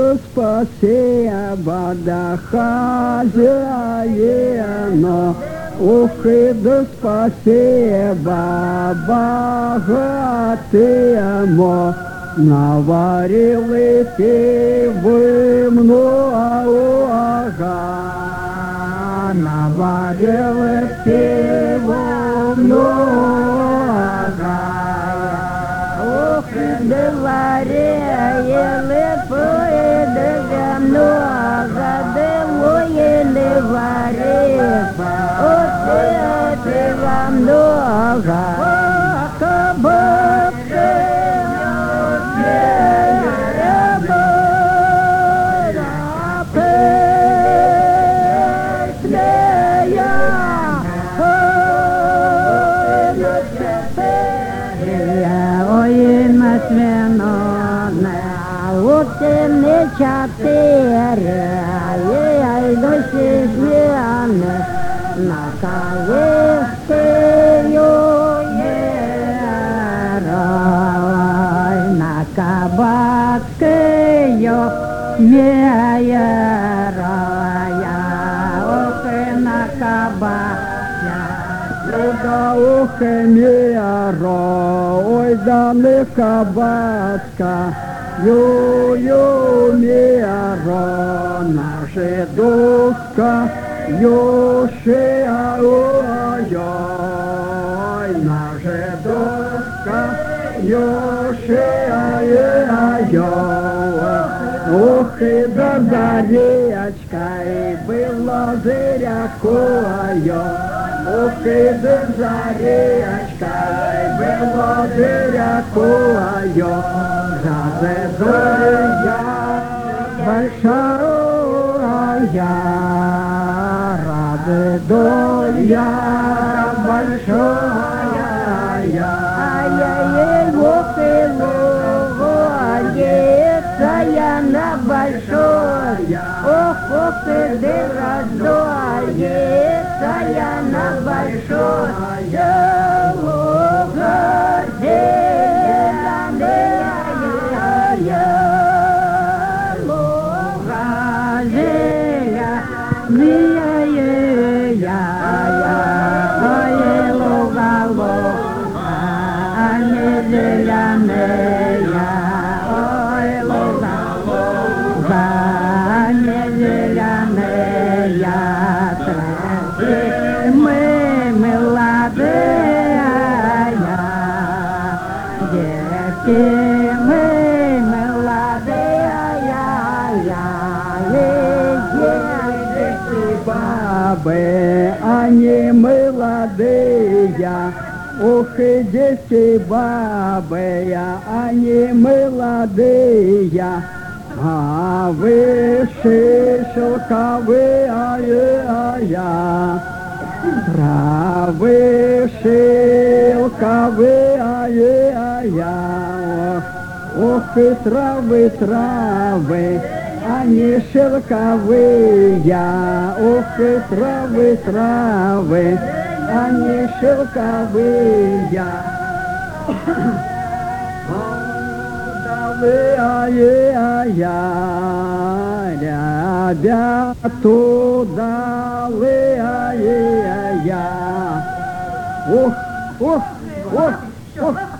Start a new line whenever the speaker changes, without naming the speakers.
спасибо, да хозяина. Ух, и да спасибо богатому. Наварили вы много, наварили всего много. Ох, и доварили поедали много, довоили варили, от вам много. Не чотири, ай досі зміни, на кавистию єрой, на кабацкию єроя, ох, на кабаця. Да, ох, мєро, ой, да не кабацка. Ю-ю, міро, наша доска, ой-ой-ой, наша доска, ой-ой-ой. Ох, и да заречка, и было зырякою. Ох, и да заречка, и было зырякою. Зоря большая, рады доля большая. Ай-яй-яй, вот и ловается я на большой. Ох, ох, и раздоется я на большой. Они молодые, ох, и дети бабы, они молодые, а выше шелковые, травы шелковые, ох, и травы, они шелковые, ох, и травы, они шелковые. Ребят удалые, ох, ох, ох, ох.